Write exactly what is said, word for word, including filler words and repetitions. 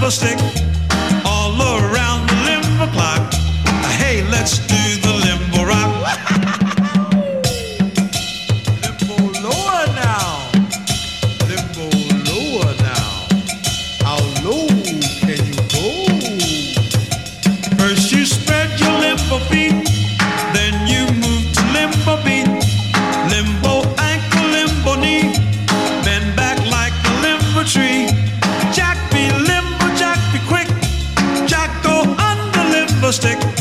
limbo stick all around the limbo clock. Hey, let's do the limbo rock. Limbo lower now. Limbo lower now. How low can you go? First you spread your limbo feet, then you move to limbo beat. Limbo ankle, limbo knee, bend back like a limbo tree. Jack be limbo, Jack be quick, Jack go under limbo stick.